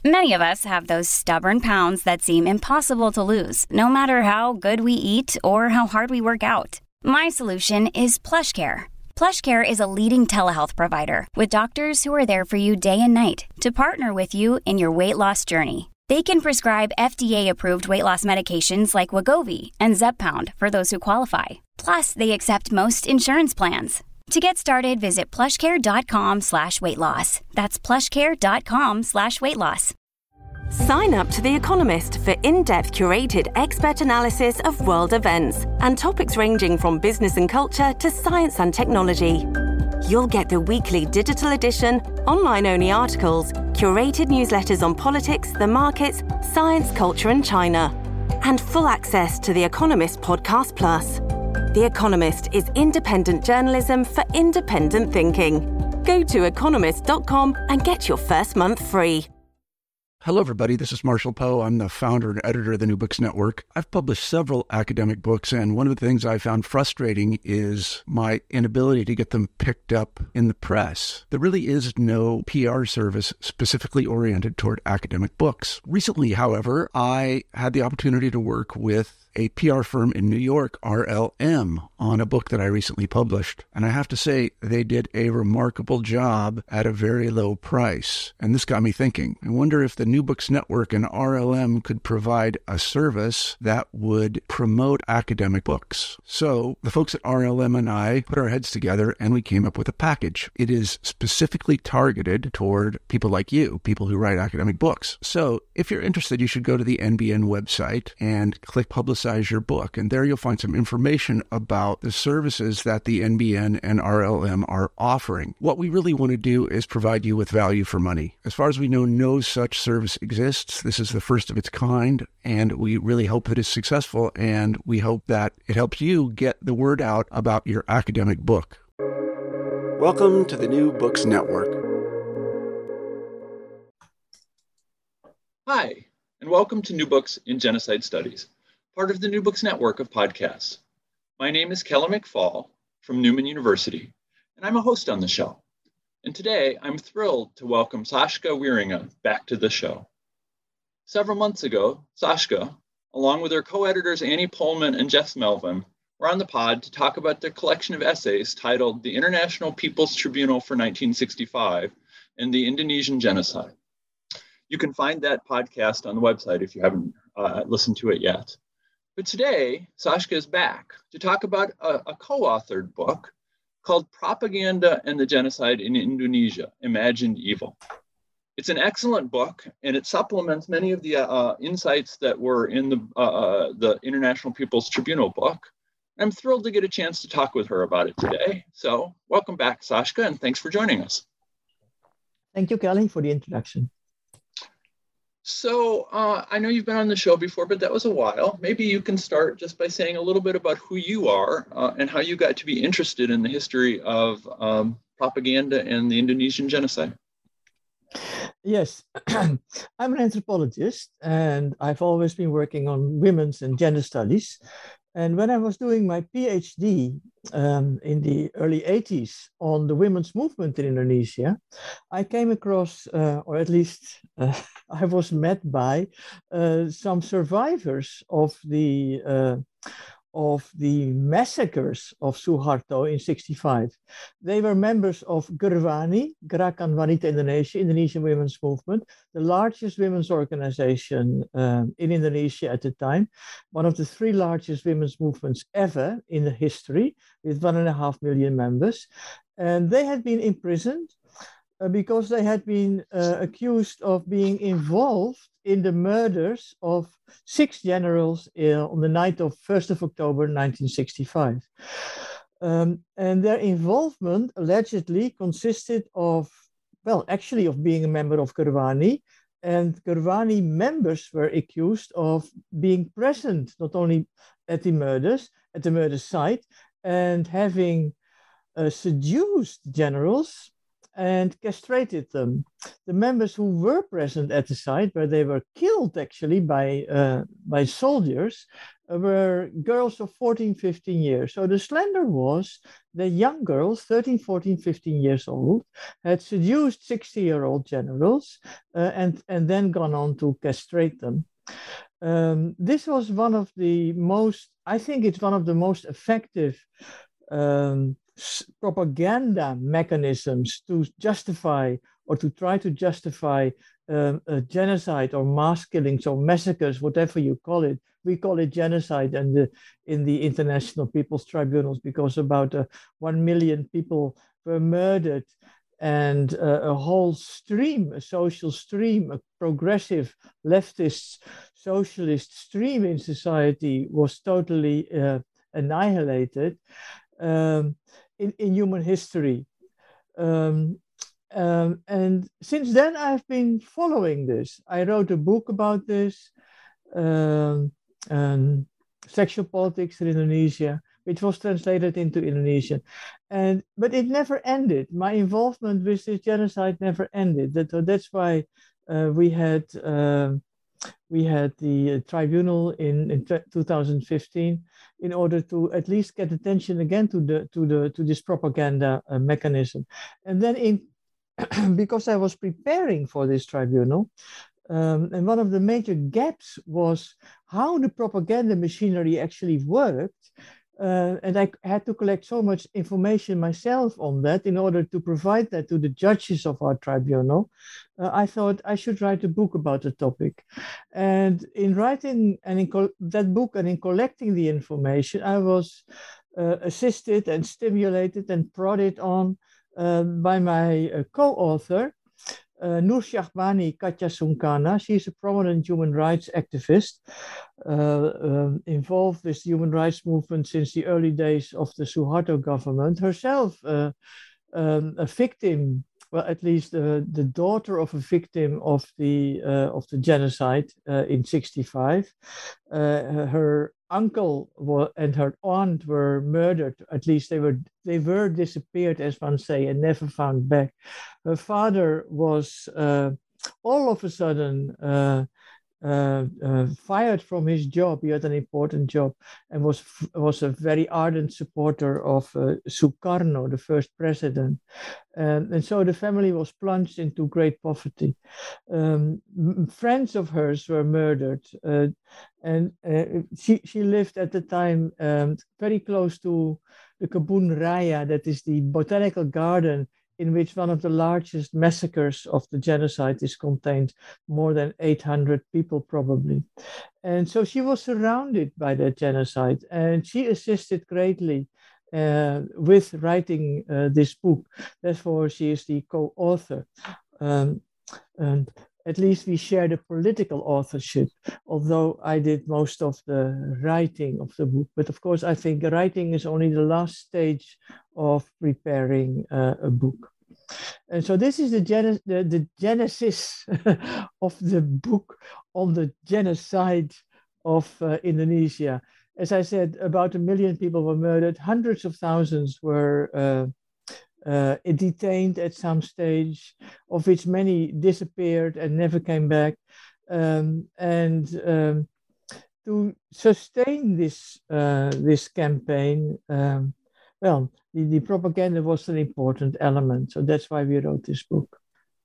Many of us have those stubborn pounds that seem impossible to lose, no matter how good we eat or how hard we work out. My solution is PlushCare. PlushCare is a leading telehealth provider with doctors who are there for you day and night to partner with you in your weight loss journey. They can prescribe FDA-approved weight loss medications like Wegovy and Zepbound for those who qualify. Plus, they accept most insurance plans. To get started, visit plushcare.com/weightloss. That's plushcare.com/weightloss. Sign up to The Economist for in-depth curated expert analysis of world events and topics ranging from business and culture to science and technology. You'll get the weekly digital edition, online-only articles, curated newsletters on politics, the markets, science, culture and China, and full access to The Economist Podcast Plus. The Economist is independent journalism for independent thinking. Go to economist.com and get your first month free. Hello, everybody. This is Marshall Poe. I'm the founder and editor of the New Books Network. I've published several academic books, and one of the things I found frustrating is my inability to get them picked up in the press. There really is no PR service specifically oriented toward academic books. Recently, however, I had the opportunity to work with a PR firm in New York, RLM, on a book that I recently published. And I have to say, they did a remarkable job at a very low price. And this got me thinking. I wonder if the New Books Network and RLM could provide a service that would promote academic books. So the folks at RLM and I put our heads together and we came up with a package. It is specifically targeted toward people like you, people who write academic books. So if you're interested, you should go to the NBN website and click Publicize Your Book. And there you'll find some information about the services that the NBN and RLM are offering. What we really want to do is provide you with value for money. As far as we know, no such service exists. This is the first of its kind, and we really hope that it's successful, and we hope that it helps you get the word out about your academic book. Welcome to the New Books Network. Hi, and welcome to New Books in Genocide Studies, part of the New Books Network of podcasts. My name is Kelly McFall from Newman University, and I'm a host on the show. And today, I'm thrilled to welcome Sascha Wieringa back to the show. Several months ago, Sascha, along with her co-editors Annie Pohlman and Jess Melvin, were on the pod to talk about their collection of essays titled The International People's Tribunal for 1965 and the Indonesian Genocide. You can find that podcast on the website if you haven't listened to it yet. But today, Sascha is back to talk about a co-authored book called Propaganda and the Genocide in Indonesia, Imagined Evil. It's an excellent book, and it supplements many of the insights that were in the International People's Tribunal book. I'm thrilled to get a chance to talk with her about it today. So welcome back, Sascha, and thanks for joining us. Thank you, Kelly, for the introduction. So I know you've been on the show before, but that was a while. Maybe you can start just by saying a little bit about who you are and how you got to be interested in the history of propaganda and the Indonesian genocide. Yes, I'm an anthropologist, and I've always been working on women's and gender studies. And when I was doing my PhD in the early 80s on the women's movement in Indonesia, I came across, or at least I was met by some survivors of the massacres of Suharto in 65. They were members of Gerwani, Gerakan Wanita Indonesia, Indonesian Women's Movement, the largest women's organization in Indonesia at the time, one of the three largest women's movements ever in the history, with 1.5 million members. And they had been imprisoned because they had been accused of being involved in the murders of 6 generals on the night of 1st of October 1965. And their involvement allegedly consisted of, well, actually of being a member of Gerwani, and Gerwani members were accused of being present not only at the murder site, and having seduced generals and castrated them. The members who were present at the site, where they were killed actually by soldiers, were girls of 14, 15 years. So the slander was that young girls, 13, 14, 15 years old, had seduced 60-year-old generals and then gone on to castrate them. This was one of the most, I think it's one of the most effective propaganda mechanisms to justify or to try to justify a genocide or mass killings or massacres, whatever you call it. We call it genocide in the International People's Tribunals because about 1 million people were murdered, and a whole stream, a social stream, a progressive leftist socialist stream in society was totally annihilated in human history. And since then, I've been following this. I wrote a book about this, Sexual Politics in Indonesia, which was translated into Indonesian. But it never ended. My involvement with this genocide never ended. That's why we had the tribunal in 2015 in order to at least get attention again to this propaganda mechanism. And then because I was preparing for this tribunal, and one of the major gaps was how the propaganda machinery actually worked. And I had to collect so much information myself on that in order to provide that to the judges of our tribunal. I thought I should write a book about the topic. And in writing that book and in collecting the information, I was assisted and stimulated and prodded on by my co-author, Nur Syahbani Katyasungkarna. She's a prominent human rights activist involved with the human rights movement since the early days of the Suharto government. Herself a victim, well, at least the daughter of a victim of the genocide in '65. Her uncle and her aunt were murdered. At least they were disappeared, as one say, and never found back. Her father was all of a sudden fired from his job. He had an important job and was a very ardent supporter of Sukarno, the first president. And so the family was plunged into great poverty. Friends of hers were murdered. And she lived at the time very close to the Kebun Raya, that is the botanical garden in which one of the largest massacres of the genocide is contained, more than 800 people probably. And so she was surrounded by that genocide, and she assisted greatly with writing this book. Therefore, she is the co-author. And at least we share the political authorship, although I did most of the writing of the book. But of course, I think writing is only the last stage of preparing a book. And so this is the genesis of the book on the genocide of Indonesia. As I said, about 1 million people were murdered. Hundreds of thousands were detained at some stage, of which many disappeared and never came back. To sustain this campaign, the propaganda was an important element. So that's why we wrote this book.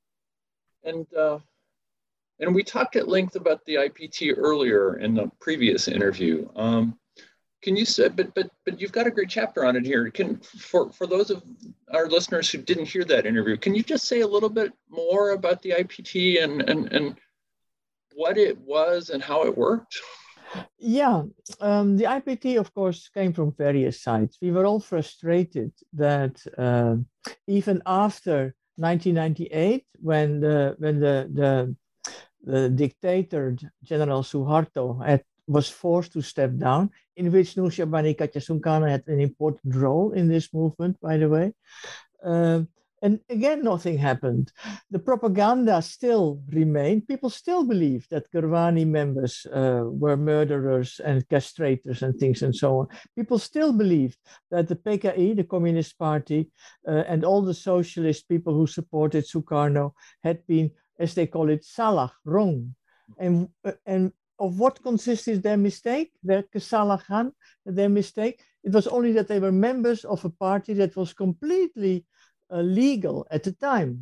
And we talked at length about the IPT earlier in the previous interview. Can you say, but you've got a great chapter on it here. For those of our listeners who didn't hear that interview, can you just say a little bit more about the IPT and what it was and how it worked? Yeah, the IPT, of course, came from various sides. We were all frustrated that even after 1998, when the dictator General Suharto was forced to step down, in which Nur Syahbani Katyasungkarna had an important role in this movement, by the way. And again, nothing happened. The propaganda still remained. People still believed that Gerwani members were murderers and castrators and things and so on. People still believed that the PKI, the Communist Party, and all the socialist people who supported Sukarno had been, as they call it, salah, wrong. And of what consisted their mistake, their kesalahan, their mistake? It was only that they were members of a party that was completely legal at the time.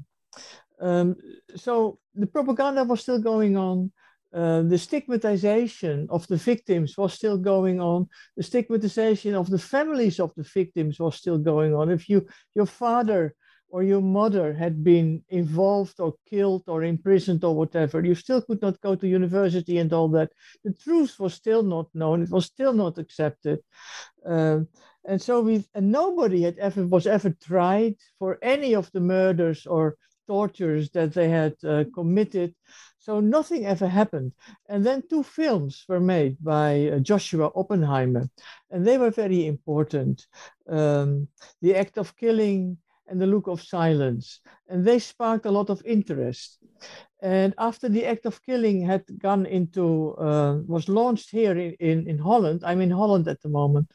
So the propaganda was still going on. The stigmatization of the victims was still going on. The stigmatization of the families of the victims was still going on. If your father or your mother had been involved or killed or imprisoned or whatever, you still could not go to university and all that. The truth was still not known. It was still not accepted. And so nobody was ever tried for any of the murders or tortures that they had committed. So nothing ever happened. And then 2 films were made by Joshua Oppenheimer, and they were very important. The Act of Killing and The Look of Silence. And they sparked a lot of interest. And after The Act of Killing had gone into, was launched here in Holland, I'm in Holland at the moment,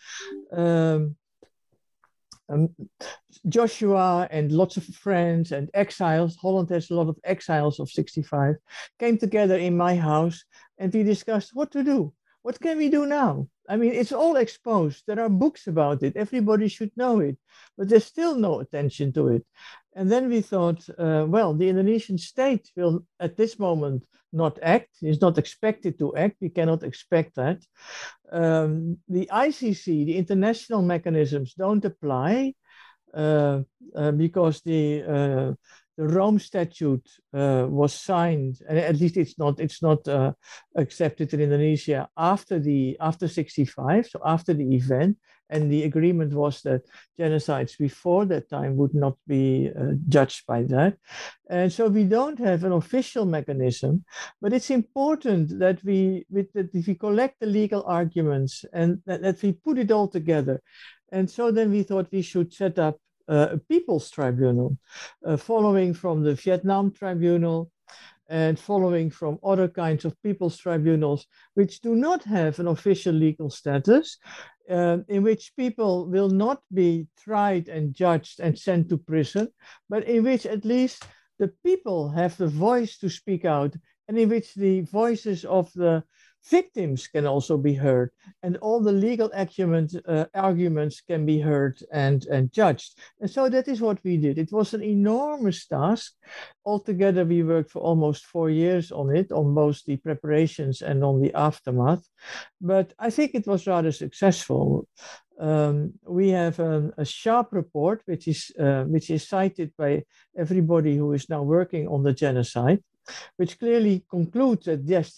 Joshua and lots of friends and exiles, Holland has a lot of exiles of 65, came together in my house and we discussed what to do. What can we do now? I mean, it's all exposed. There are books about it. Everybody should know it, but there's still no attention to it. And then we thought, well, the Indonesian state will at this moment not act. It's not expected to act. We cannot expect that. The ICC, the international mechanisms don't apply because the Rome Statute was signed, and at least it's not accepted in Indonesia after 65, so after the event. And the agreement was that genocides before that time would not be judged by that. And so we don't have an official mechanism, but it's important that we collect the legal arguments and that we put it all together. And so then we thought we should set up a people's tribunal, following from the Vietnam Tribunal and following from other kinds of people's tribunals, which do not have an official legal status, in which people will not be tried and judged and sent to prison, but in which at least the people have the voice to speak out, and in which the voices of the victims can also be heard, and all the legal arguments can be heard and judged. And so that is what we did. It was an enormous task. Altogether, we worked for almost 4 years on it, on both the preparations and on the aftermath. But I think it was rather successful. We have a sharp report, which is cited by everybody who is now working on the genocide, which clearly concludes that yes,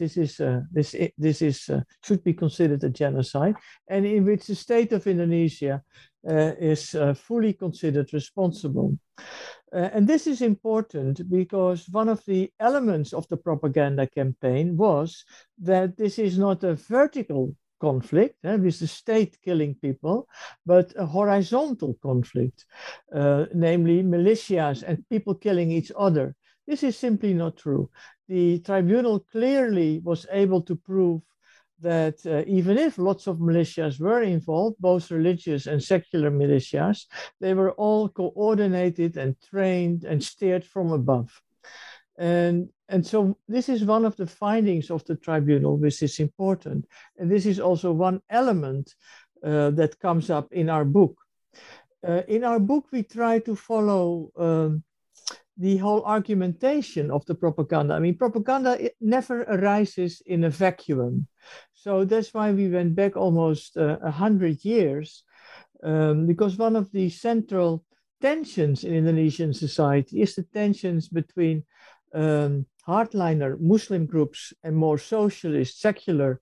this should be considered a genocide, and in which the state of Indonesia is fully considered responsible. And this is important because one of the elements of the propaganda campaign was that this is not a vertical conflict with the state killing people, but a horizontal conflict, namely militias and people killing each other. This is simply not true. The tribunal clearly was able to prove that even if lots of militias were involved, both religious and secular militias, they were all coordinated and trained and steered from above. And so this is one of the findings of the tribunal, which is important. And this is also one element that comes up in our book. In our book, we try to follow the whole argumentation of the propaganda. I mean, propaganda never arises in a vacuum. So that's why we went back almost 100 years, because one of the central tensions in Indonesian society is the tensions between hardliner Muslim groups and more socialist, secular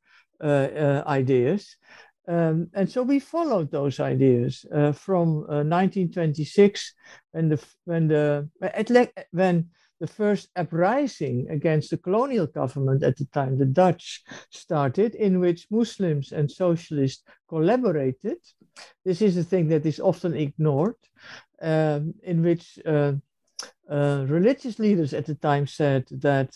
ideas. And so we followed those ideas from 1926, when the first uprising against the colonial government at the time, the Dutch, started, in which Muslims and socialists collaborated. This is a thing that is often ignored, in which religious leaders at the time said that,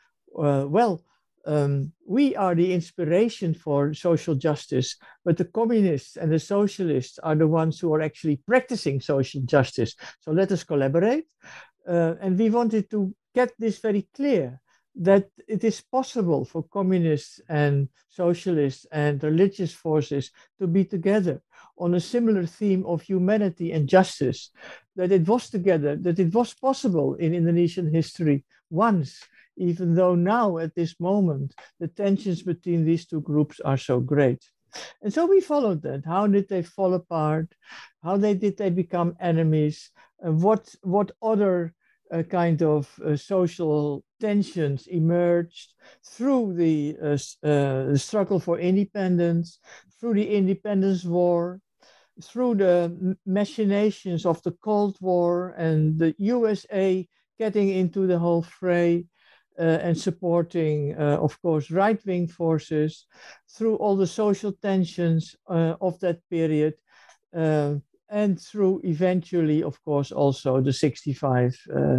we are the inspiration for social justice, but the communists and the socialists are the ones who are actually practicing social justice. So let us collaborate. And we wanted to get this very clear, that it is possible for communists and socialists and religious forces to be together on a similar theme of humanity and justice, that it was together, that it was possible in Indonesian history once, even though now at this moment, the tensions between these two groups are so great. And so we followed that. How did they fall apart? How did they become enemies? And what other kind of social tensions emerged through the struggle for independence, through the independence war, through the machinations of the Cold War and the USA getting into the whole fray, and supporting, of course, right-wing forces, through all the social tensions of that period, and through eventually, of course, also the 65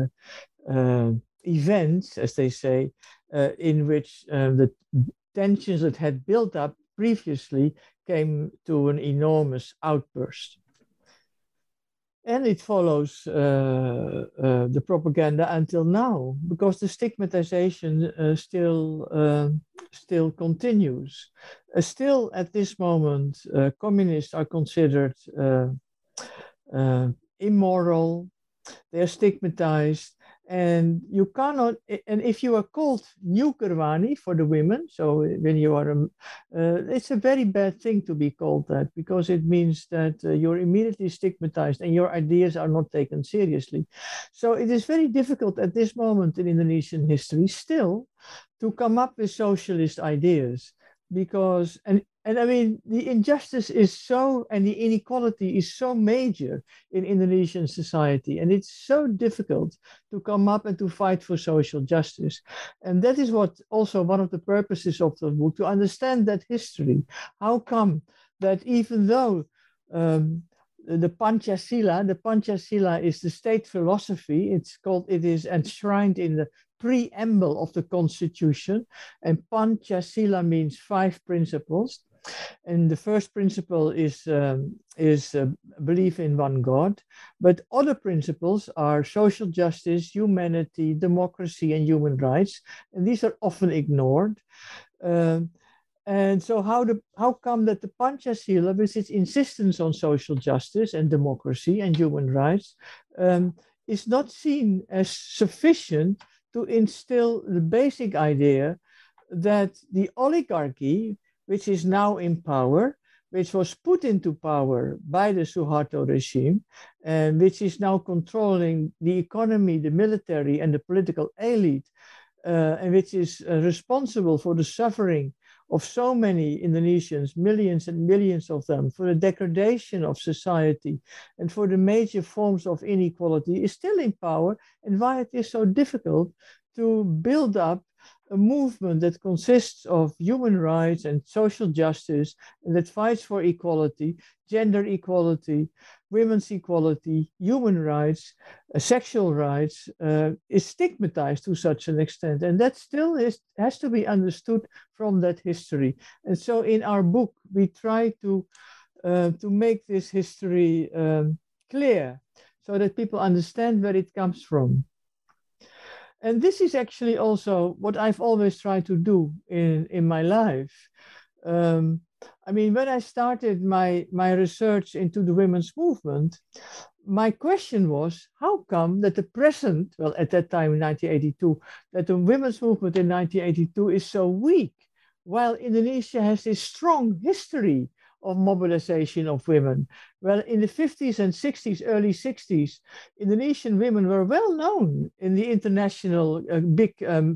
events, as they say, in which the tensions that had built up previously came to an enormous outburst. And it follows the propaganda until now, because the stigmatization still continues. Still, at this moment, communists are considered immoral. They are stigmatized, and you cannot. And if you are called New Kerwani for the women, so when you are, it's a very bad thing to be called that, because it means that you're immediately stigmatized and your ideas are not taken seriously. So it is very difficult at this moment in Indonesian history still to come up with socialist ideas, because and I mean, the injustice is so, and the inequality is so major in Indonesian society, and it's so difficult to come up and to fight for social justice. And that is what also one of the purposes of the book, to understand that history. How come that even though the Pancasila is the state philosophy, it is enshrined in the preamble of the Constitution, and Pancasila means 5 principles. And the first principle is belief in one God, but other principles are social justice, humanity, democracy, and human rights, and these are often ignored. And so how come that the Pancasila, with its insistence on social justice and democracy and human rights, is not seen as sufficient to instill the basic idea that the oligarchy, which is now in power, which was put into power by the Suharto regime, and which is now controlling the economy, the military, and the political elite, and which is responsible for the suffering of so many Indonesians, millions and millions of them, for the degradation of society and for the major forms of inequality, is still in power, and why it is so difficult to build up a movement that consists of human rights and social justice, and that fights for equality, gender equality, women's equality, human rights, sexual rights, is stigmatized to such an extent. And that still has to be understood from that history. And so in our book, we try to make this history clear, so that people understand where it comes from. And this is actually also what I've always tried to do in my life. I mean, when I started my research into the women's movement, my question was, how come that the present, well, at that time in 1982, that the women's movement in 1982 is so weak, while Indonesia has this strong history of mobilization of women. Well, in the 50s and 60s, early 60s, Indonesian women were well known in the international big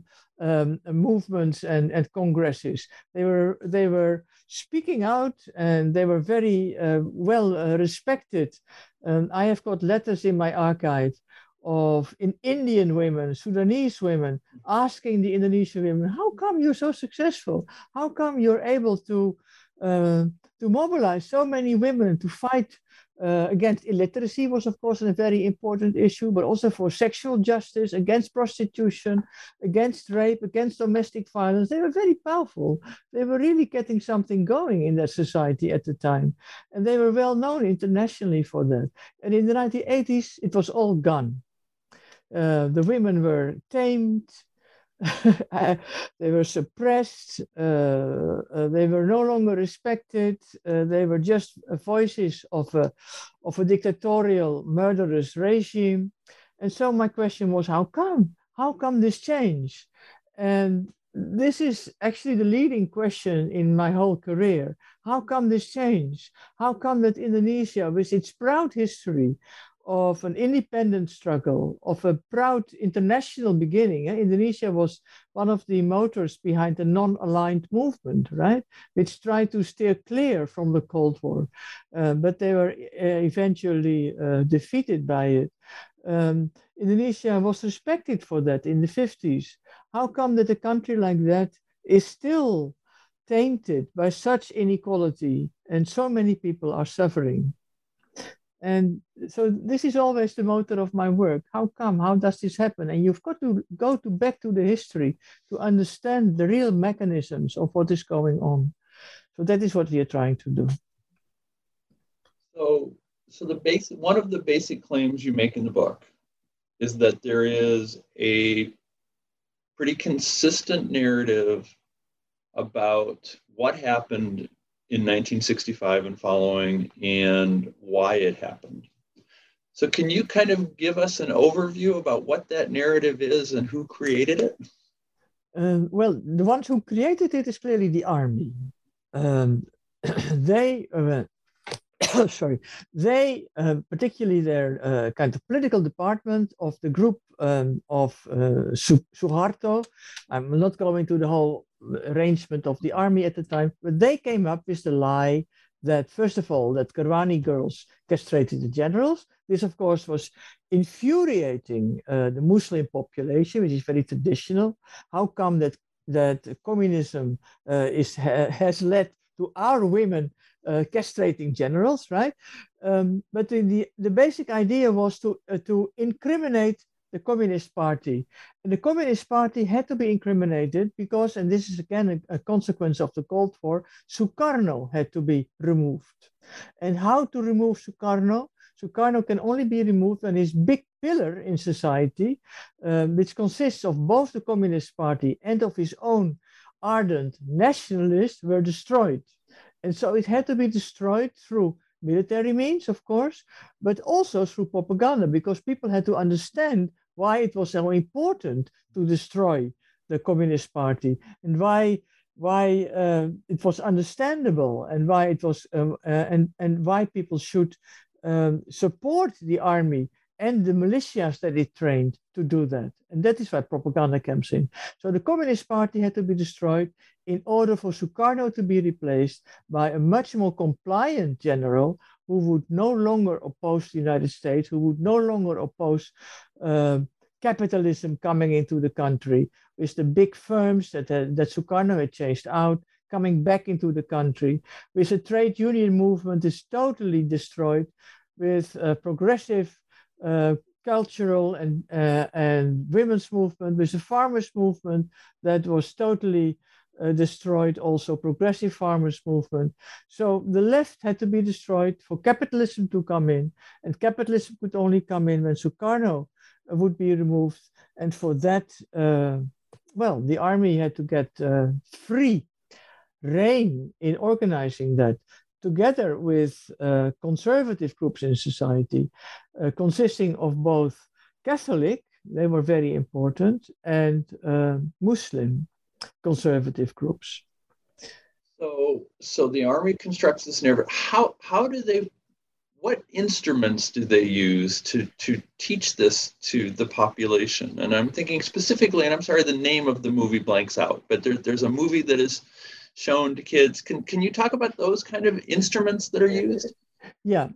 movements and congresses. They were speaking out, and they were very well respected. I have got letters in my archive of Indian women, Sudanese women, asking the Indonesian women, how come you're so successful? How come you're able to mobilize so many women to fight against illiteracy? Was, of course, a very important issue, but also for sexual justice, against prostitution, against rape, against domestic violence. They were very powerful. They were really getting something going in that society at the time. And they were well known internationally for that. And in the 1980s, it was all gone. The women were tamed. They were suppressed. They were no longer respected. They were just voices of a dictatorial, murderous regime. And so my question was, how come? How come this change? And this is actually the leading question in my whole career. How come this change? How come that Indonesia, with its proud history of an independent struggle, of a proud international beginning, Indonesia was one of the motors behind the non-aligned movement, right? Which tried to steer clear from the Cold War, but they were eventually defeated by it. Indonesia was respected for that in the 50s. How come that a country like that is still tainted by such inequality and so many people are suffering? And so this is always the motor of my work. How come? How does this happen? And you've got to go back to the history to understand the real mechanisms of what is going on. So that is what we are trying to do. So one of the basic claims you make in the book is that there is a pretty consistent narrative about what happened in 1965 and following and why it happened. So can you kind of give us an overview about what that narrative is and who created it? Well, the ones who created it is clearly the army. They particularly their kind of political department of the group of Suharto. I'm not going to the whole arrangement of the army at the time, but they came up with the lie that, first of all, that Garwani girls castrated the generals. This, of course, was infuriating the Muslim population, which is very traditional. How come that communism has led to our women castrating generals, right? But the basic idea was to incriminate the Communist Party. And the Communist Party had to be incriminated because, and this is again a consequence of the Cold War, Sukarno had to be removed. And how to remove Sukarno? Sukarno can only be removed when his big pillar in society, which consists of both the Communist Party and of his own ardent nationalists, were destroyed. And so it had to be destroyed through military means, of course, but also through propaganda, because people had to understand why it was so important to destroy the Communist Party and why it was understandable and why it was and why people should support the army and the militias that it trained to do that. And that is why propaganda comes in. So the Communist Party had to be destroyed in order for Sukarno to be replaced by a much more compliant general who would no longer oppose the United States, who would no longer oppose capitalism coming into the country, with the big firms that Sukarno had chased out, coming back into the country, with a trade union movement is totally destroyed, with progressive cultural and women's movement, with a farmers movement that was totally destroyed, also progressive farmers movement. So the left had to be destroyed for capitalism to come in, and capitalism could only come in when Sukarno would be removed. And for that, the army had to get free rein in organizing that, together with conservative groups in society, consisting of both Catholic, they were very important, and Muslim conservative groups. So the army constructs this narrative. How do they? What instruments do they use to teach this to the population? And I'm thinking specifically, and I'm sorry, the name of the movie blanks out, but there's a movie that is shown to kids. Can you talk about those kind of instruments that are used? Yeah.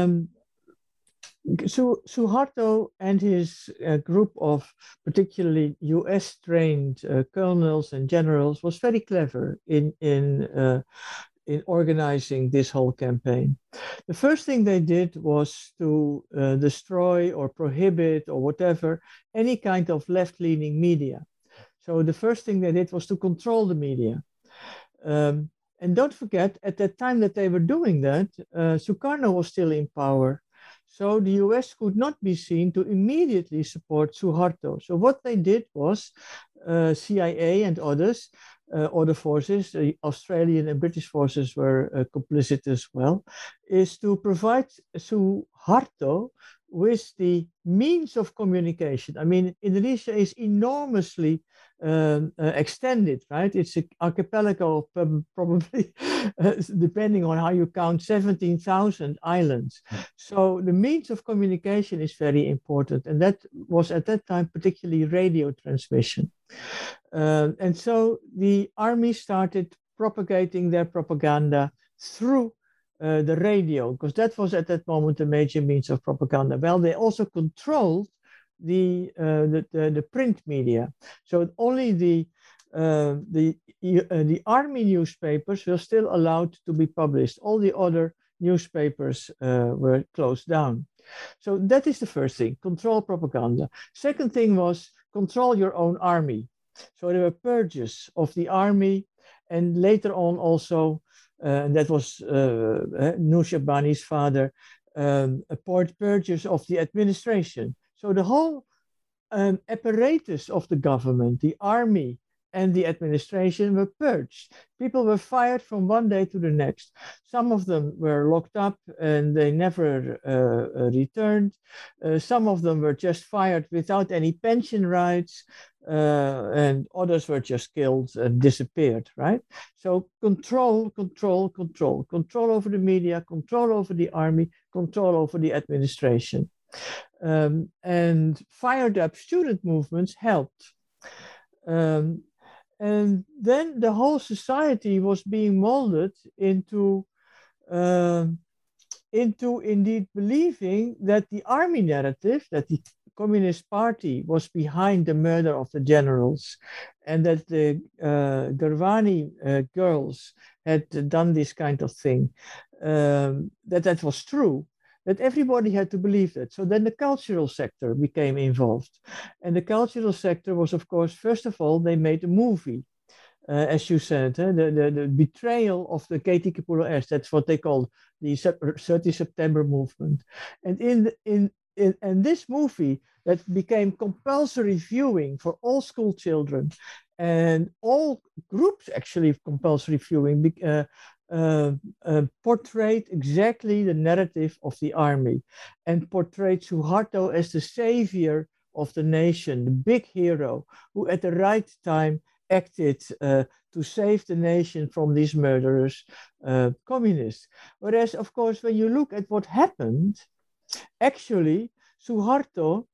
Suharto and his group of particularly US trained colonels and generals was very clever in organizing this whole campaign. The first thing they did was to destroy or prohibit or whatever any kind of left-leaning media. So the first thing they did was to control the media. And don't forget, at that time that they were doing that, Sukarno was still in power. So the US could not be seen to immediately support Suharto. So what they did was CIA and others, other forces, the Australian and British forces were complicit as well, is to provide Suharto with the means of communication. I mean, Indonesia is enormously extended, right? It's an archipelago of probably, depending on how you count, 17,000 islands. So the means of communication is very important. And that was at that time particularly radio transmission. And so the army started propagating their propaganda through the radio, because that was at that moment a major means of propaganda. Well, they also controlled the print media, so only the army newspapers were still allowed to be published. All the other newspapers were closed down. So that is the first thing: control propaganda. Second thing was control your own army. So there were purges of the army, and later on also. And that was Nushabani's father, purges of the administration. So the whole apparatus of the government, the army and the administration were purged. People were fired from one day to the next. Some of them were locked up and they never returned. Some of them were just fired without any pension rights. And others were just killed and disappeared, right? So control over the media, control over the army, control over the administration. And fired up student movements helped. And then the whole society was being molded into indeed believing that the army narrative, that the Communist Party was behind the murder of the generals, and that the Gurvani girls had done this kind of thing, that was true, that everybody had to believe that. So then the cultural sector became involved. And the cultural sector was, of course, first of all, they made a movie. As you said, the betrayal of the Ketikipulo S, that's what they call the 30 September movement. And in this movie that became compulsory viewing for all school children and all groups actually of compulsory viewing, portrayed exactly the narrative of the army and portrayed Suharto as the savior of the nation, the big hero who at the right time acted to save the nation from these murderous communists. Whereas, of course, when you look at what happened, actually, Suharto,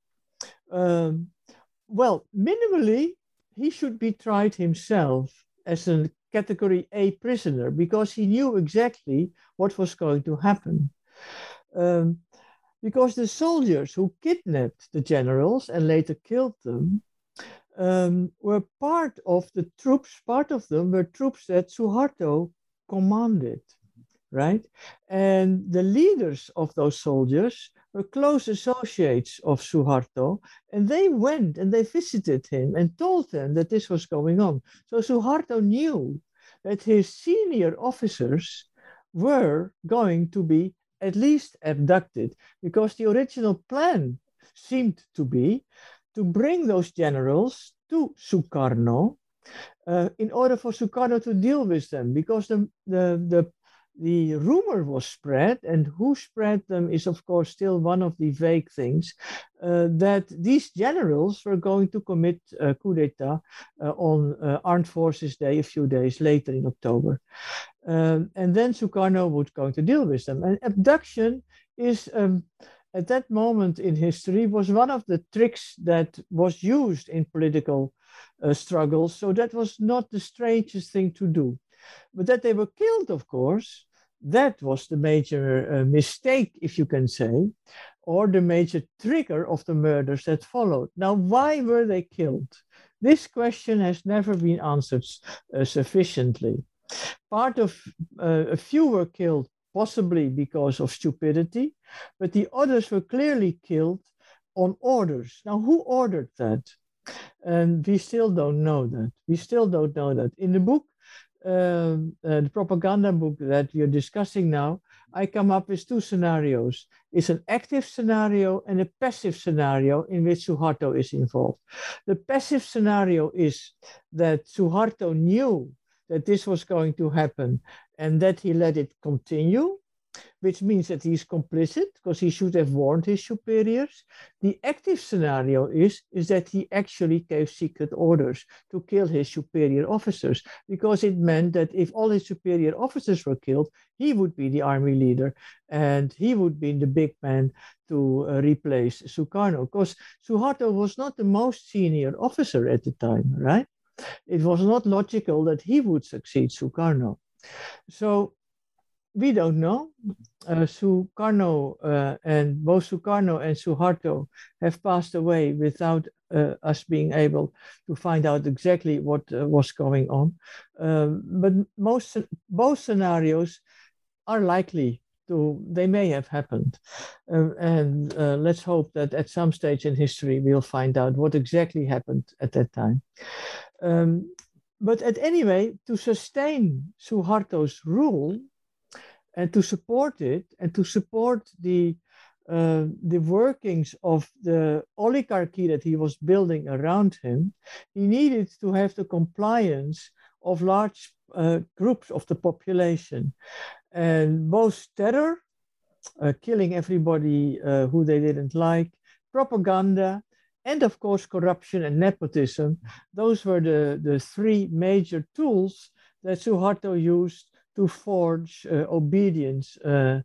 well, minimally, he should be tried himself as a category A prisoner because he knew exactly what was going to happen. Because the soldiers who kidnapped the generals and later killed them were part of the troops, part of them were troops that Suharto commanded, right? And the leaders of those soldiers were close associates of Suharto, and they went and they visited him and told them that this was going on. So Suharto knew that his senior officers were going to be at least abducted, because the original plan seemed to be to bring those generals to Sukarno in order for Sukarno to deal with them, because the rumor was spread, and who spread them is of course still one of the vague things, that these generals were going to commit coup d'etat on Armed Forces Day a few days later in October. And then Sukarno was going to deal with them. And abduction is, at that moment in history, was one of the tricks that was used in political struggles. So that was not the strangest thing to do. But that they were killed, of course, that was the major mistake, if you can say, or the major trigger of the murders that followed. Now, why were they killed? This question has never been answered sufficiently. Part of a few were killed possibly because of stupidity, but the others were clearly killed on orders. Now, who ordered that? And we still don't know that. We still don't know that. In the book, the propaganda book that you're discussing now, I come up with two scenarios. It's an active scenario and a passive scenario in which Suharto is involved. The passive scenario is that Suharto knew that this was going to happen and that he let it continue, which means that he's complicit because he should have warned his superiors. The active scenario is that he actually gave secret orders to kill his superior officers, because it meant that if all his superior officers were killed, he would be the army leader and he would be the big man to replace Sukarno, because Suharto was not the most senior officer at the time, right? It was not logical that he would succeed Sukarno. So we don't know. Sukarno and both Sukarno and Suharto have passed away without us being able to find out exactly what was going on. But both scenarios are likely to, they may have happened. And let's hope that at some stage in history, we'll find out what exactly happened at that time. But at any rate, to sustain Suharto's rule, and to support it, and to support the workings of the oligarchy that he was building around him, he needed to have the compliance of large groups of the population. And both terror, killing everybody who they didn't like, propaganda, and of course corruption and nepotism, those were the three major tools that Suharto used to forge obedience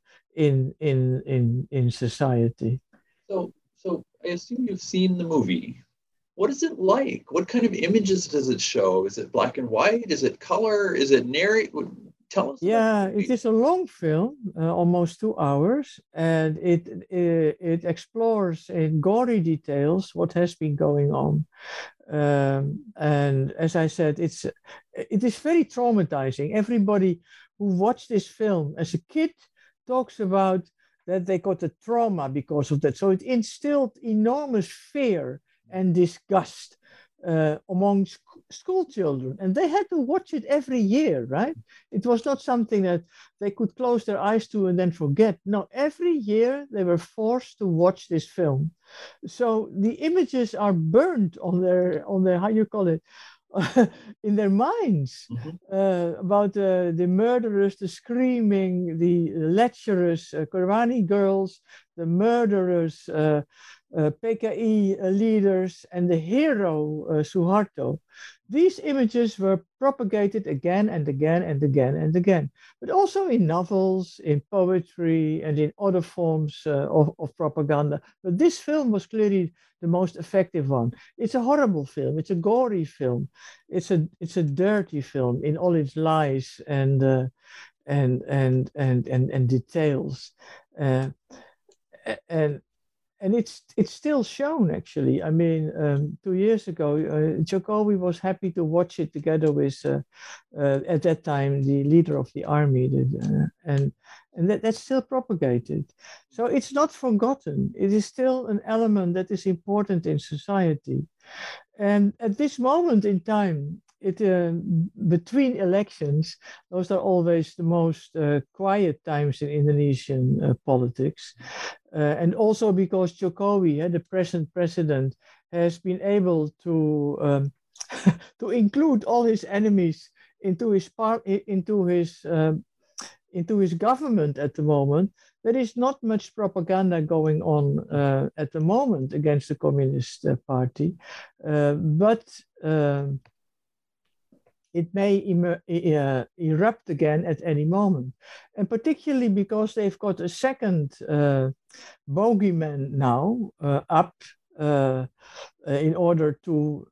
in society. So I assume you've seen the movie. What is it like? What kind of images does it show? Is it black and white? Is it color? Is it narrate? Tell us. Yeah, it is a long film, almost 2 hours, and it explores in gory details what has been going on. And as I said, it is very traumatizing. Everybody who watched this film as a kid talks about that they got a trauma because of that. So it instilled enormous fear and disgust among school children, and they had to watch it every year, right? It was not something that they could close their eyes to and then forget. No, every year they were forced to watch this film. So the images are burned on their how you call it, in their minds, about the murderers, the screaming, the lecherous Korani girls, the murderers, PKI leaders, and the hero Suharto. These images were propagated again and again and again and again, but also in novels, in poetry, and in other forms of propaganda. But this film was clearly the most effective one. It's a horrible film. It's a gory film. It's a dirty film in all its lies and details. And it's still shown, actually. I mean, 2 years ago, Jokowi was happy to watch it together with, at that time, the leader of the army. And that's still propagated. So it's not forgotten. It is still an element that is important in society. And at this moment in time, between elections, those are always the most quiet times in Indonesian politics. And also because Jokowi, the present president, has been able to to include all his enemies into his government at the moment. There is not much propaganda going on at the moment against the Communist Party, but it may erupt again at any moment. And particularly because they've got a second bogeyman now up in order to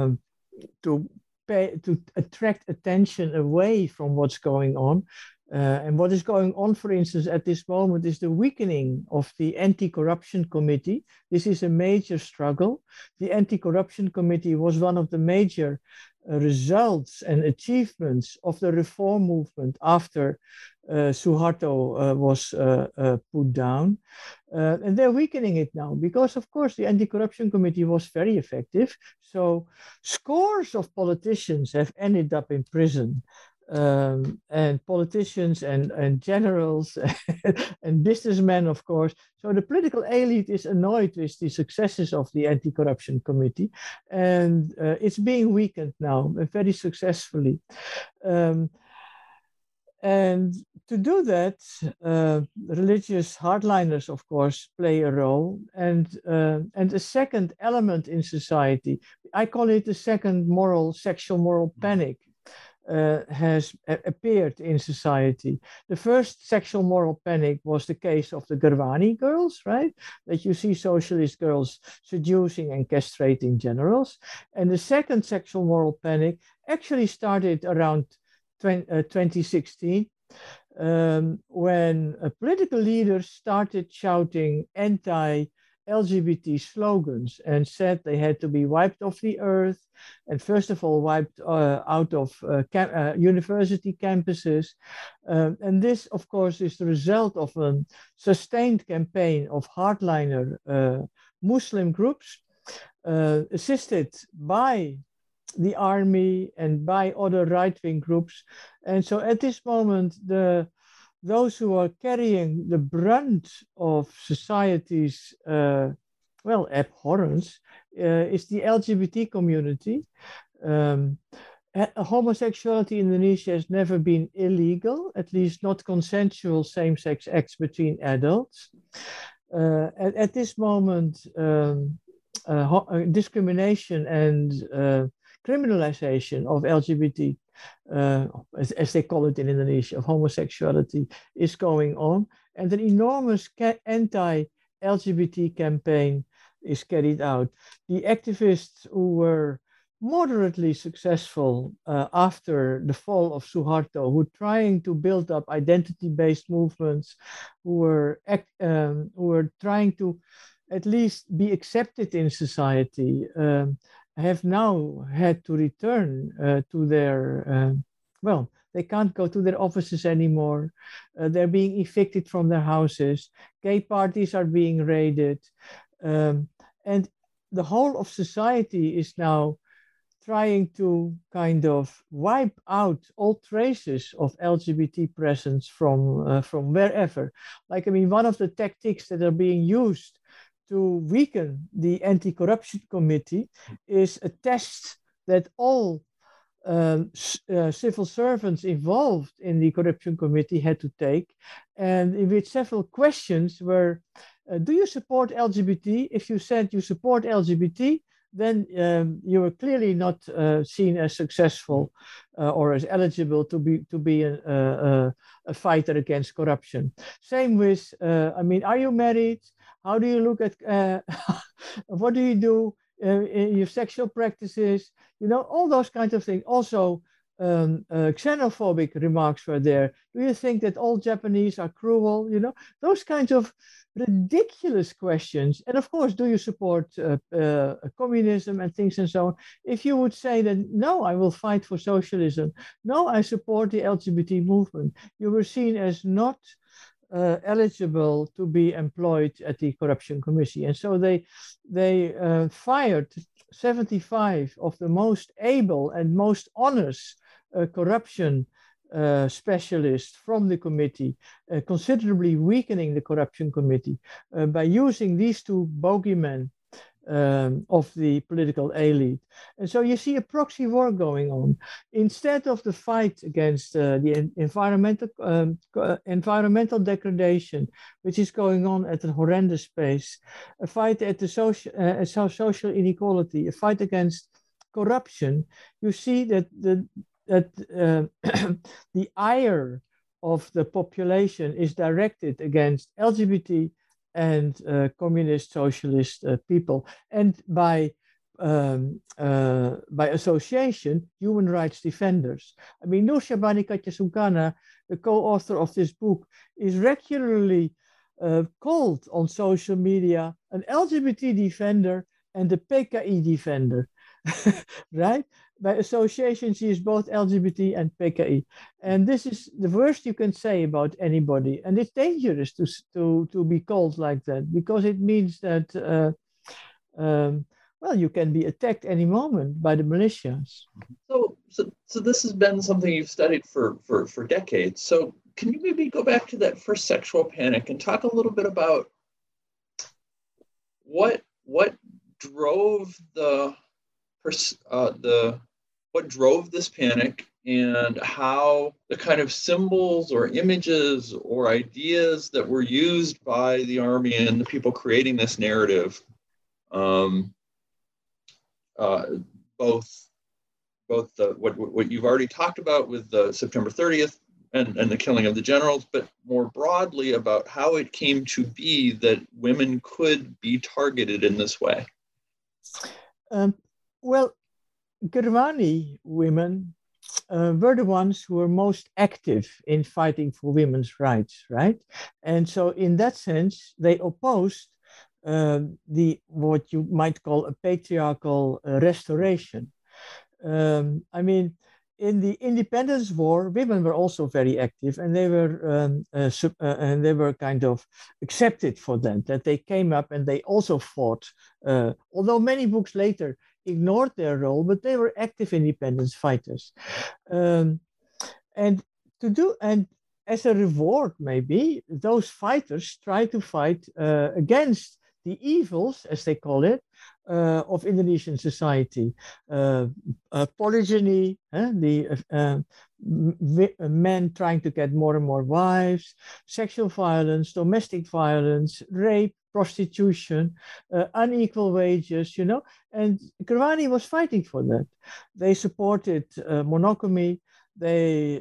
attract attention away from what's going on. And what is going on, for instance, at this moment is the weakening of the Anti-Corruption Committee. This is a major struggle. The Anti-Corruption Committee was one of the major results and achievements of the reform movement after Suharto was put down. And they're weakening it now because, of course, the Anti-Corruption Committee was very effective. So scores of politicians have ended up in prison. and politicians and generals and businessmen, of course. So the political elite is annoyed with the successes of the Anti-Corruption Committee, and it's being weakened now very successfully. And to do that, religious hardliners, of course, play a role. And a second element in society, I call it the second sexual moral panic, has appeared in society. The first sexual moral panic was the case of the Gurvani girls, right? That you see socialist girls seducing and castrating generals. And the second sexual moral panic actually started around 2016, when political leaders started shouting anti-LGBT slogans and said they had to be wiped off the earth, and first of all wiped out of university campuses. And this, of course, is the result of a sustained campaign of hardliner Muslim groups, assisted by the army and by other right-wing groups. And so at this moment, those who are carrying the brunt of society's abhorrence is the LGBT community. Homosexuality in Indonesia has never been illegal, at least not consensual same-sex acts between adults. At this moment, discrimination and criminalization of LGBT, as they call it in Indonesia, of homosexuality, is going on. And an enormous anti-LGBT campaign is carried out. The activists who were moderately successful after the fall of Suharto, who were trying to build up identity-based movements, who were trying to at least be accepted in society, have now had to return to their, they can't go to their offices anymore. They're being evicted from their houses. Gay parties are being raided. And the whole of society is now trying to kind of wipe out all traces of LGBT presence from wherever. Like, I mean, one of the tactics that are being used to weaken the Anti-Corruption Committee is a test that all civil servants involved in the Corruption Committee had to take, and in which several questions were, do you support LGBT? If you said you support LGBT, then you were clearly not seen as successful or as eligible to be a fighter against corruption. Same with, are you married? How do you look at, what do you do in your sexual practices? You know, all those kinds of things. Also, xenophobic remarks were there. Do you think that all Japanese are cruel? You know, those kinds of ridiculous questions. And of course, do you support communism and things and so on? If you would say that, no, I will fight for socialism. No, I support the LGBT movement. You were seen as not eligible to be employed at the Corruption Committee. And so they fired 75 of the most able and most honest corruption specialists from the committee, considerably weakening the Corruption Committee by using these two bogeymen of the political elite. And so you see a proxy war going on. Instead of the fight against the environmental degradation, which is going on at a horrendous pace, a fight at the social inequality, a fight against corruption, you see that the ire of the population is directed against LGBT and communist socialist people, and by association, human rights defenders. I mean, Nur Syabani Katyasungkana, the co-author of this book, is regularly called on social media an LGBT defender and a PKI defender, right? By association, she is both LGBT and PKI. And this is the worst you can say about anybody. And it's dangerous to be called like that, because it means that, well, you can be attacked any moment by the militias. So this has been something you've studied for decades. So can you maybe go back to that first sexual panic and talk a little bit about what drove what drove this panic, and how the kind of symbols or images or ideas that were used by the army and the people creating this narrative, both what you've already talked about with the September 30th and the killing of the generals, but more broadly about how it came to be that women could be targeted in this way. Well, Gurwani women were the ones who were most active in fighting for women's rights, right? And so in that sense, they opposed what you might call a patriarchal restoration. I mean, in the Independence War, women were also very active, and they were kind of accepted for that they came up and they also fought. Although many books later ignored their role, but they were active independence fighters. And as a reward, maybe those fighters try to fight against the evils, as they call it, of Indonesian society. Polygyny, men trying to get more and more wives, sexual violence, domestic violence, rape, prostitution, unequal wages, and Gurwani was fighting for that. They supported monogamy. They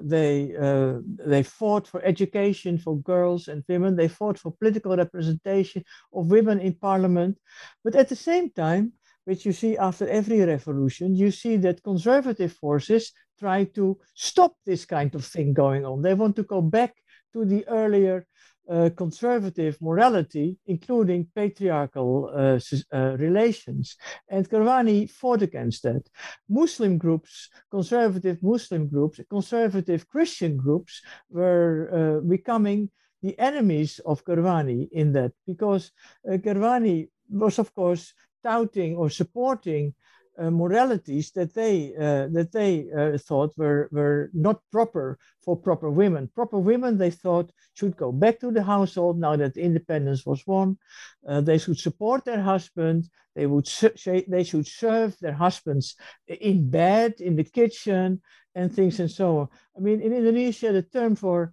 fought for education for girls and women. They fought for political representation of women in parliament. But at the same time, which you see after every revolution, you see that conservative forces try to stop this kind of thing going on. They want to go back to the earlier conservative morality, including patriarchal relations. And Gurwani fought against that. Muslim groups, conservative Muslim groups, conservative Christian groups were becoming the enemies of Gurwani in that, because Gurwani was, of course, touting or supporting moralities that they thought were not proper for proper women. Proper women, they thought, should go back to the household now that independence was won. They should support their husband. They should serve their husbands in bed, in the kitchen, and things and so on. I mean, in Indonesia, the term for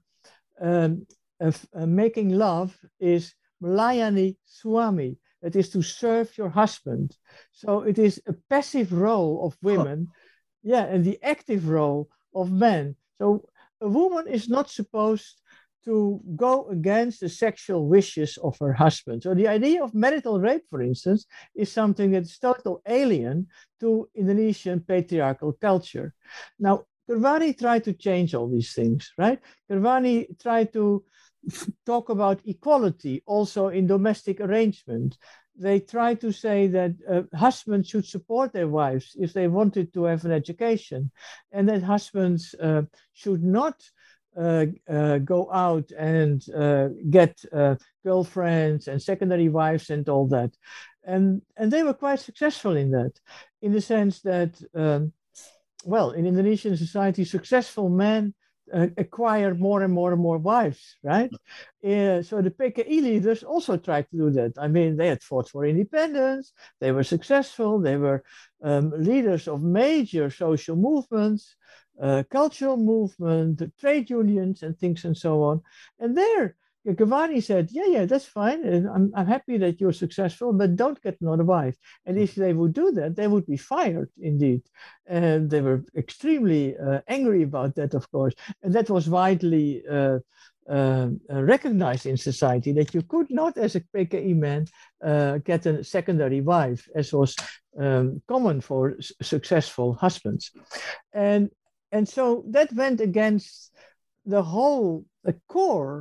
making love is melayani suami. It is to serve your husband. So it is a passive role of women, and the active role of men. So a woman is not supposed to go against the sexual wishes of her husband. So the idea of marital rape, for instance, is something that's totally alien to Indonesian patriarchal culture. Now, Gurwani tried to change all these things, right? Gurwani tried to talk about equality also in domestic arrangement. They try to say that husbands should support their wives if they wanted to have an education, and that husbands should not go out and get girlfriends and secondary wives and all that. And they were quite successful in that, in the sense that, in Indonesian society, successful men acquire more and more and more wives, right? So the PKI leaders also tried to do that. I mean, they had fought for independence. They were successful. They were leaders of major social movements, cultural movement, trade unions, and things and so on. And there, Gurwani said, yeah, that's fine. I'm happy that you're successful, but don't get another wife. And if they would do that, they would be fired, indeed. And they were extremely angry about that, of course. And that was widely recognized in society, that you could not, as a PKI man, get a secondary wife, as was common for successful husbands. And so that went against the whole core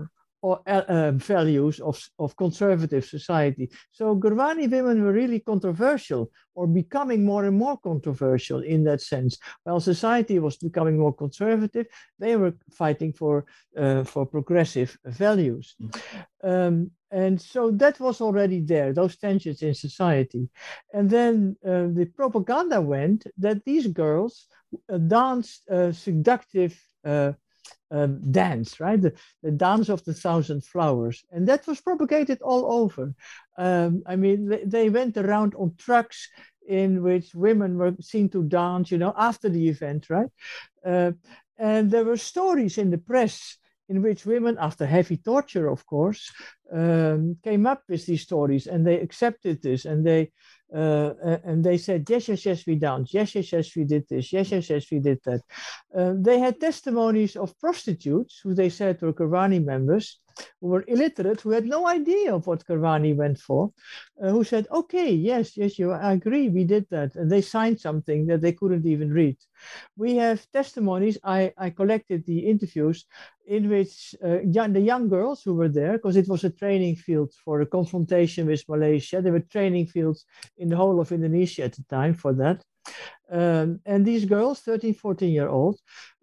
values of conservative society. So Gurwani women were really controversial, or becoming more and more controversial in that sense. While society was becoming more conservative, they were fighting for progressive values. And so that was already there, those tensions in society. And then the propaganda went that these girls danced seductive dance, right? The dance of the thousand flowers. And that was propagated all over. I mean, they went around on trucks in which women were seen to dance, after the event, right? And there were stories in the press in which women, after heavy torture, of course, came up with these stories, and they accepted this, and they said, yes, we danced, yes, we did this, yes, we did that. They had testimonies of prostitutes who they said were Gurwani members, who were illiterate, who had no idea of what Gurwani went for, who said, okay, yes, I agree, we did that. And they signed something that they couldn't even read. We have testimonies, I collected the interviews in which the young girls who were there, because it was a training field for a confrontation with Malaysia. There were training fields in the whole of Indonesia at the time for that. And these girls, 13, 14-year-old,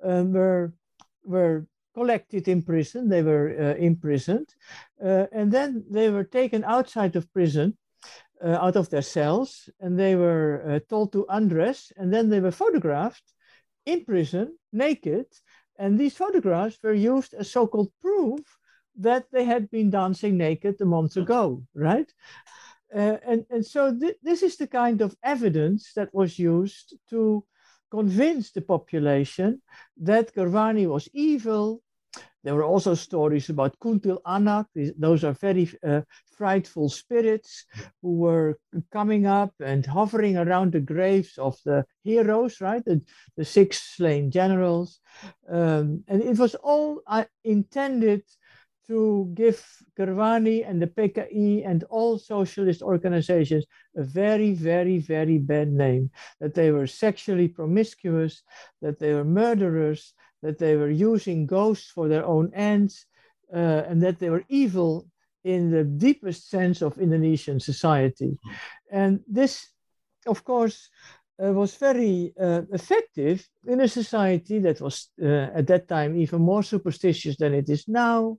were collected in prison. They were imprisoned. And then they were taken outside of prison, out of their cells, and they were told to undress. And then they were photographed in prison, naked. And these photographs were used as so-called proof that they had been dancing naked a month ago, right? And so this is the kind of evidence that was used to convince the population that Gurwani was evil. There were also stories about Kuntil Anak. Those are very frightful spirits who were coming up and hovering around the graves of the heroes, right? The 6 slain generals. And it was all intended to give Gurwani and the PKI and all socialist organizations a very, very, very bad name. That they were sexually promiscuous, that they were murderers, that they were using ghosts for their own ends, and that they were evil in the deepest sense of Indonesian society. And this, of course, was very effective in a society that was at that time even more superstitious than it is now,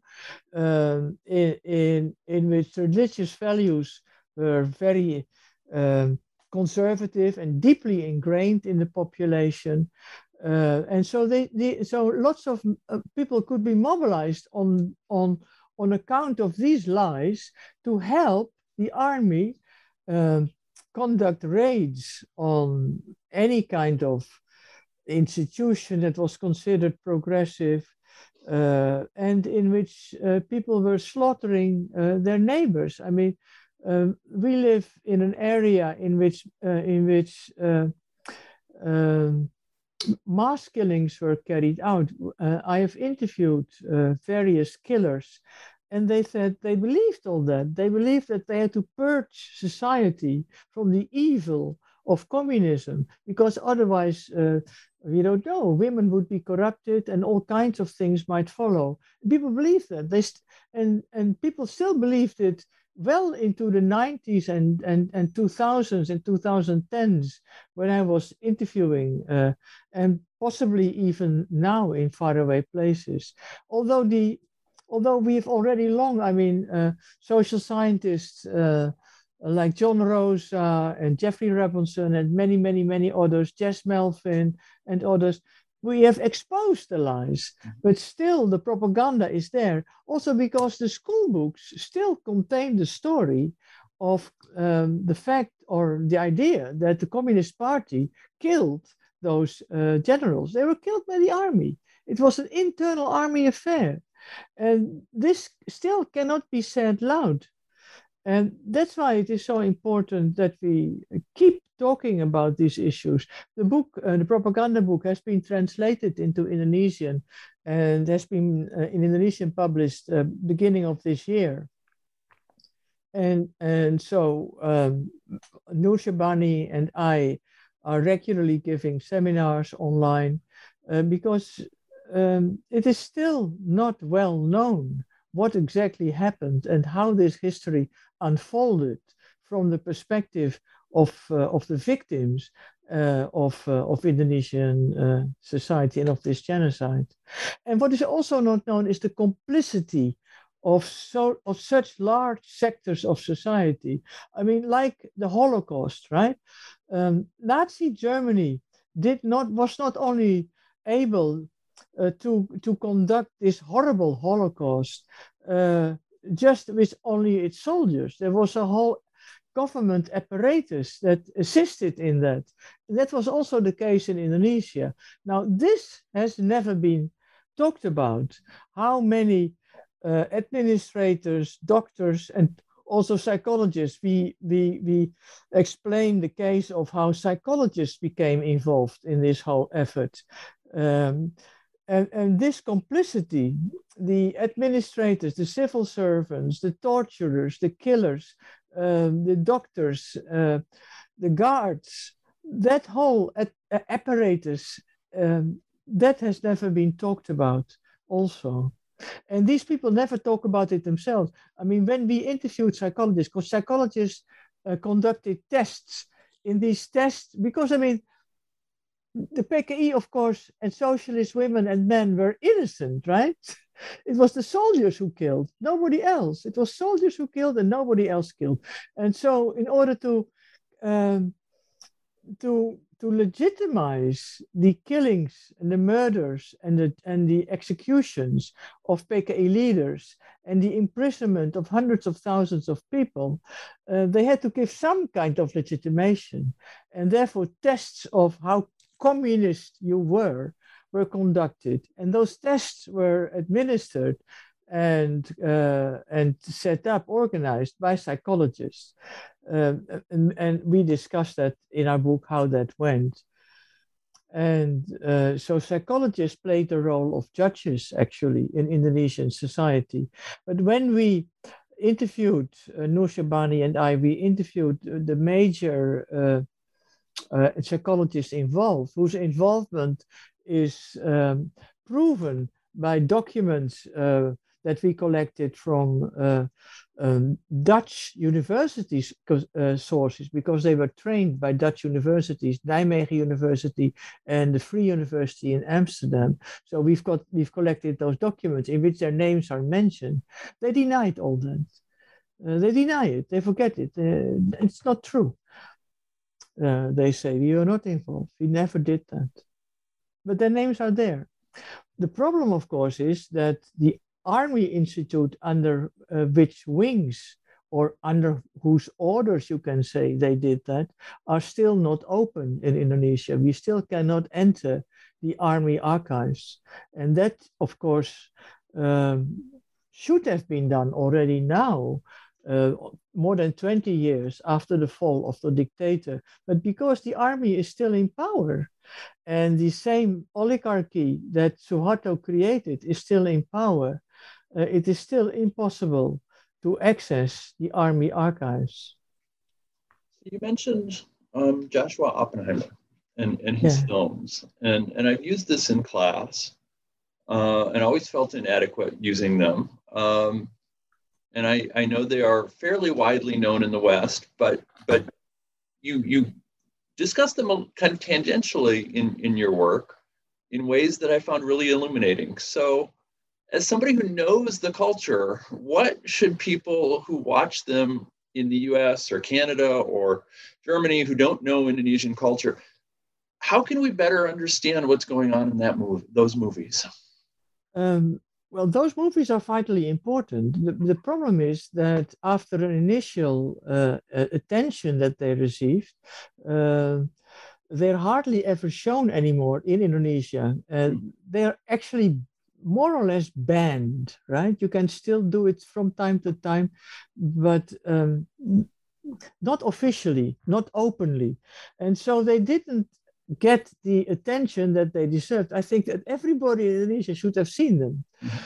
in which religious values were very conservative and deeply ingrained in the population. And so so lots of people could be mobilized on account of these lies to help the army conduct raids on any kind of institution that was considered progressive, and in which people were slaughtering their neighbors. I mean, we live in an area in which mass killings were carried out. I have interviewed various killers, and they said they believed all that. They believed that they had to purge society from the evil of communism, because otherwise, we don't know, women would be corrupted and all kinds of things might follow. People believed that. And people still believed it well into the 90s and 2000s and 2010s, when I was interviewing, and possibly even now in faraway places. Although we've already social scientists like John Rosa and Jeffrey Robinson and many, many, many others, Jess Melvin and others, we have exposed the lies, but still the propaganda is there. Also because the school books still contain the story of the fact or the idea that the Communist Party killed those generals. They were killed by the army. It was an internal army affair. And this still cannot be said loud. And that's why it is so important that we keep talking about these issues. The book, the propaganda book, has been translated into Indonesian and has been in Indonesian published beginning of this year. And so Nur Shabani and I are regularly giving seminars online because it is still not well known what exactly happened and how this history unfolded from the perspective of the victims of Indonesian society and of this genocide. And what is also not known is the complicity of such large sectors of society. I mean, like the Holocaust, right? Nazi Germany was not only able to conduct this horrible Holocaust just with only its soldiers. There was a whole government apparatus that assisted in that. That was also the case in Indonesia. Now, this has never been talked about. How many administrators, doctors, and also psychologists, we explain the case of how psychologists became involved in this whole effort. And this complicity, the administrators, the civil servants, the torturers, the killers, the doctors, the guards, that whole apparatus, that has never been talked about also. And these people never talk about it themselves. I mean, when we interviewed psychologists, because psychologists conducted tests, in these tests, because I mean, the PKI, of course, and socialist women and men were innocent, right? It was the soldiers who killed, nobody else. It was soldiers who killed and nobody else killed. And so in order to legitimize the killings and the murders and the executions of PKI leaders and the imprisonment of hundreds of thousands of people, they had to give some kind of legitimation. And therefore tests of how communist you were conducted, and those tests were administered and set up, organized by psychologists. And we discussed that in our book, how that went. And so psychologists played the role of judges, actually, in Indonesian society. But when we interviewed, Nur Shabani and I, we interviewed the major psychologists involved, whose involvement is proven by documents that we collected from Dutch universities sources, because they were trained by Dutch universities, Nijmegen University and the Free University in Amsterdam. So we've collected those documents in which their names are mentioned. They denied all that. They deny it. They forget it. It's not true. They say, we were not involved. We never did that. But their names are there. The problem, of course, is that the Army Institute, under which wings or under whose orders you can say they did that, are still not open in Indonesia. We still cannot enter the Army archives. And that, of course, should have been done already now, more than 20 years after the fall of the dictator. But because the army is still in power and the same oligarchy that Suharto created is still in power, it is still impossible to access the army archives. You mentioned Joshua Oppenheimer and his films, and I've used this in class and always felt inadequate using them. And I know they are fairly widely known in the West, but you discuss them kind of tangentially in your work in ways that I found really illuminating. So as somebody who knows the culture, what should people who watch them in the US or Canada or Germany who don't know Indonesian culture, how can we better understand what's going on in those movies? Well, those movies are vitally important. The problem is that after an initial attention that they received, they're hardly ever shown anymore in Indonesia. They're actually more or less banned, right? You can still do it from time to time, but not officially, not openly. And so they didn't get the attention that they deserved. I think that everybody in Indonesia should have seen them.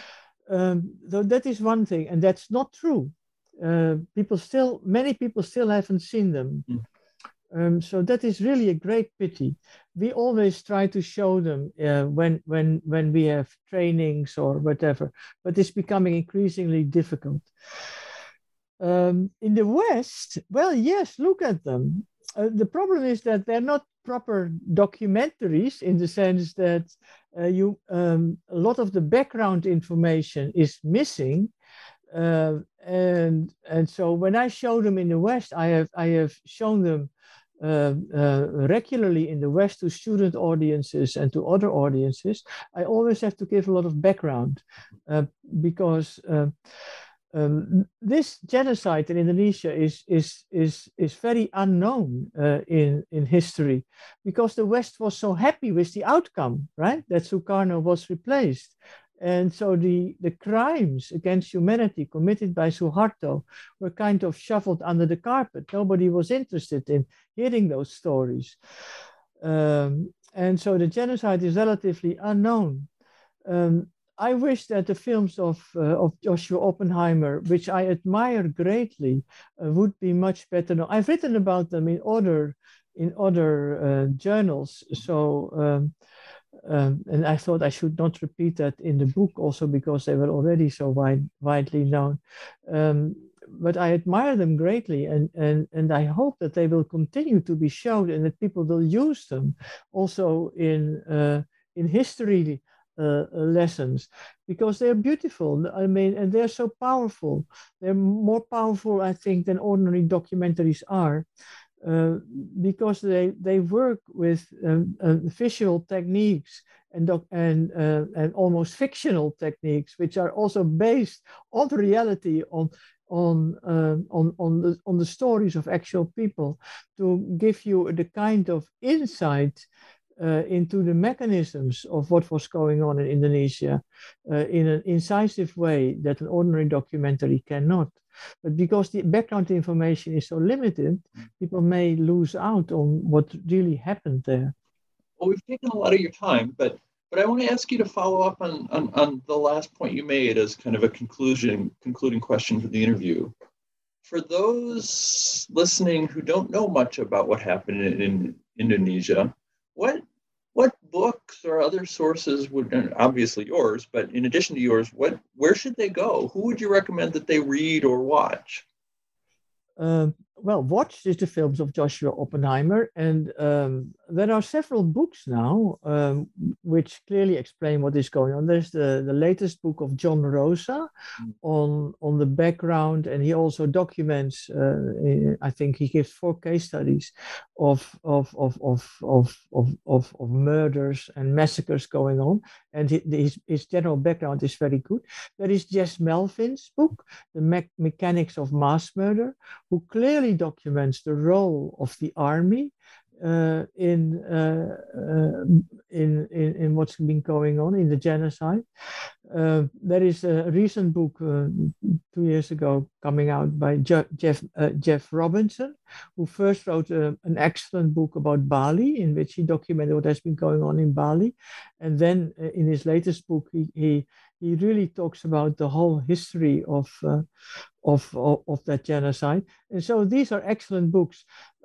So that is one thing, and that's not true. Many people still haven't seen them. So that is really a great pity. We always try to show them when we have trainings or whatever, but it's becoming increasingly difficult. In the West, well, yes, look at them. The problem is that they're not proper documentaries in the sense that a lot of the background information is missing. And so when I show them in the West, I have shown them regularly in the West to student audiences and to other audiences. I always have to give a lot of background because this genocide in Indonesia is very unknown in history, because the West was so happy with the outcome, right? That Sukarno was replaced. And so the crimes against humanity committed by Suharto were kind of shuffled under the carpet. Nobody was interested in hearing those stories. And so the genocide is relatively unknown. I wish that the films of Joshua Oppenheimer, which I admire greatly, would be much better known. I've written about them in other journals. So. And I thought I should not repeat that in the book also because they were already so widely known. But I admire them greatly, and I hope that they will continue to be shown and that people will use them also in history lessons, because they're beautiful. I mean, and they're so powerful. They're more powerful, I think, than ordinary documentaries are. Because they work with visual techniques and almost fictional techniques, which are also based on the reality, on the stories of actual people, to give you the kind of insight into the mechanisms of what was going on in Indonesia in an incisive way that an ordinary documentary cannot. But because the background information is so limited, people may lose out on what really happened there. Well, we've taken a lot of your time, but I want to ask you to follow up on the last point you made as kind of a concluding question for the interview. For those listening who don't know much about what happened in Indonesia, what books or other sources would, and obviously yours, but in addition to yours, where should they go? Who would you recommend that they read or watch? Well, watch is the films of Joshua Oppenheimer, and there are several books now which clearly explain what is going on. There's the latest book of John Rosa on the background, and he also documents. I think he gives 4 case studies of murders and massacres going on, and his general background is very good. There is Jess Melvin's book, The Mechanics of Mass Murder, who clearly documents the role of the army in what's been going on in the genocide. There is a recent book 2 years ago coming out by Jeff Robinson, who first wrote an excellent book about Bali, in which he documented what has been going on in Bali, and then in his latest book he really talks about the whole history of that genocide. And so these are excellent books.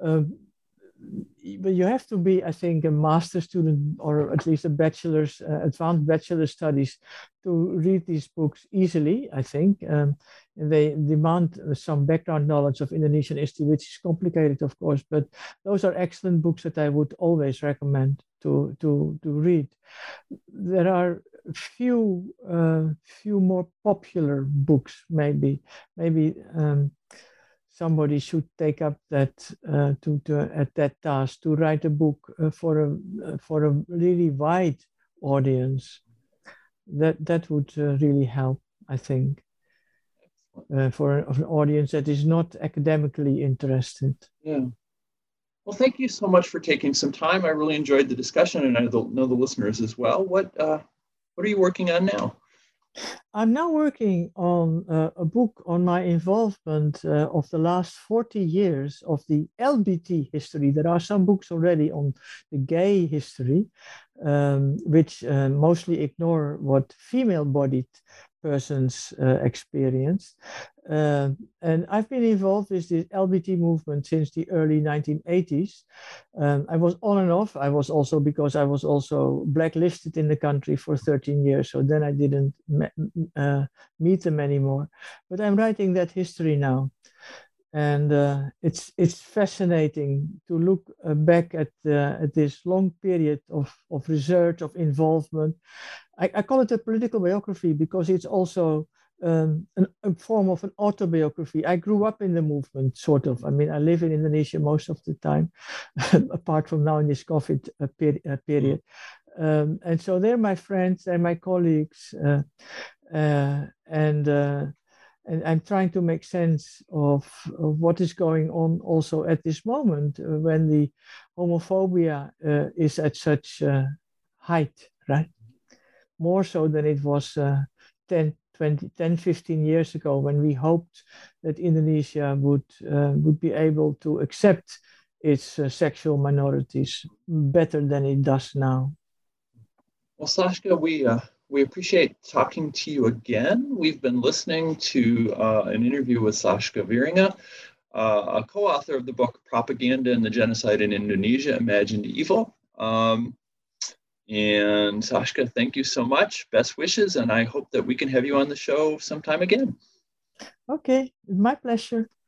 But you have to be, I think, a master's student or at least a bachelor's, advanced bachelor studies to read these books easily, I think. And they demand some background knowledge of Indonesian history, which is complicated, of course, but those are excellent books that I would always recommend to read. There are few more popular books, maybe. Somebody should take up that that task to write a book for a really wide audience. That would really help, I think, for an audience that is not academically interested. Yeah. Well, thank you so much for taking some time. I really enjoyed the discussion, and I know the listeners as well. What are you working on now? I'm now working on a book on my involvement of the last 40 years of the LBT history. There are some books already on the gay history, which mostly ignore what female-bodied persons experienced. And I've been involved with the LBT movement since the early 1980s. I was on and off. I was also, because I was also blacklisted in the country for 13 years. So then I didn't meet them anymore. But I'm writing that history now. And it's fascinating to look back at this long period of research, of involvement. I call it a political biography because it's also a form of an autobiography. I grew up in the movement, sort of. I mean, I live in Indonesia most of the time, apart from now in this COVID period. And so they're my friends, they're my colleagues, and I'm trying to make sense of what is going on also at this moment when the homophobia is at such height, right? More so than it was 10, 15 years ago, when we hoped that Indonesia would be able to accept its sexual minorities better than it does now. Well, Sascha, we appreciate talking to you again. We've been listening to an interview with Sascha Wieringa, a co-author of the book Propaganda and the Genocide in Indonesia, Imagined Evil. And Sascha, thank you so much. Best wishes, and I hope that we can have you on the show sometime again. Okay, my pleasure.